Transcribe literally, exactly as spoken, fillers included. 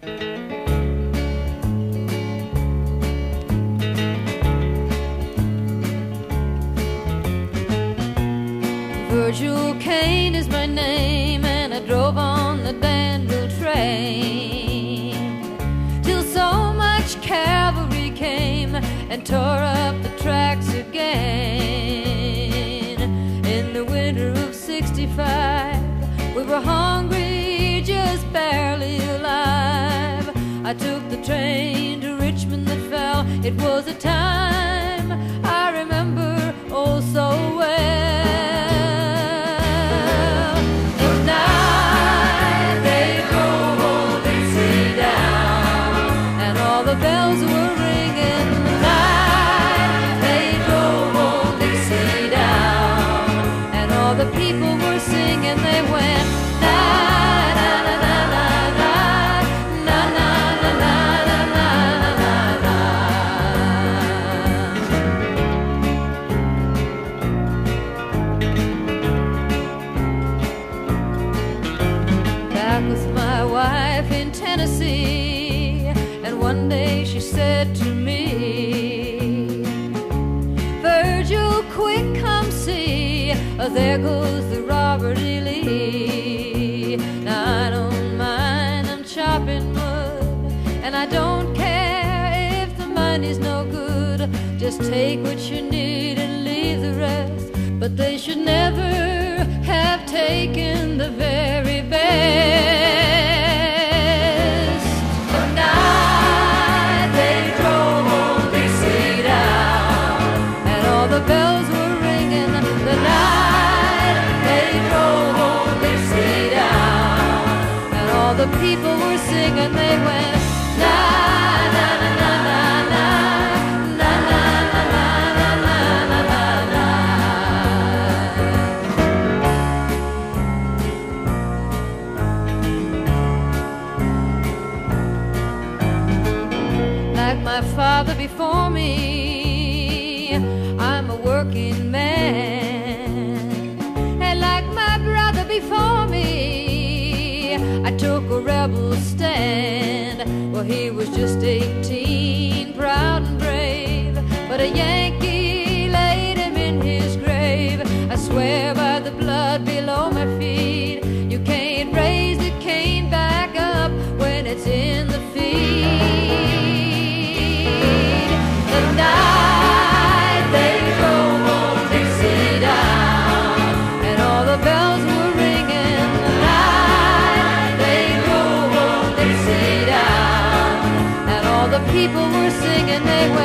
Virgil Kane is my name, and I drove on the Danville train till so much cavalry came and tore up the tracks again. In the winter of sixty-five, we were hungry, just barely alive. I took the train to Richmond that fell. It was a time I remember oh so well. The bells were ringing, the night they drove old Dixie down, and all the people were singing. They went na na na na na na na na na na na na. Back with my wife in Tennessee, and one day she said to me, Virgil, quick, come see, oh, there goes the Robert E. Lee. Now I don't mind, I'm chopping wood, and I don't care if the money's no good. Just take what you need and leave the rest. But they should never have taken the very best. The bells were ringing, the night they drove old Dixie down, and all the people were singing. They went na na na na na na na na na na na na. Like my father before me, I'm a working man, and like my brother before me, I took a rebel stand. Well, he was just eighteen, proud and brave, but a Yankee laid him in his grave. I swear by the blood below my feet, you can't raise the cane back up when it's in the feed. The night they drove old Dixie down, and all the bells were ringing. The night they drove old Dixie down, and all the people were singing. They went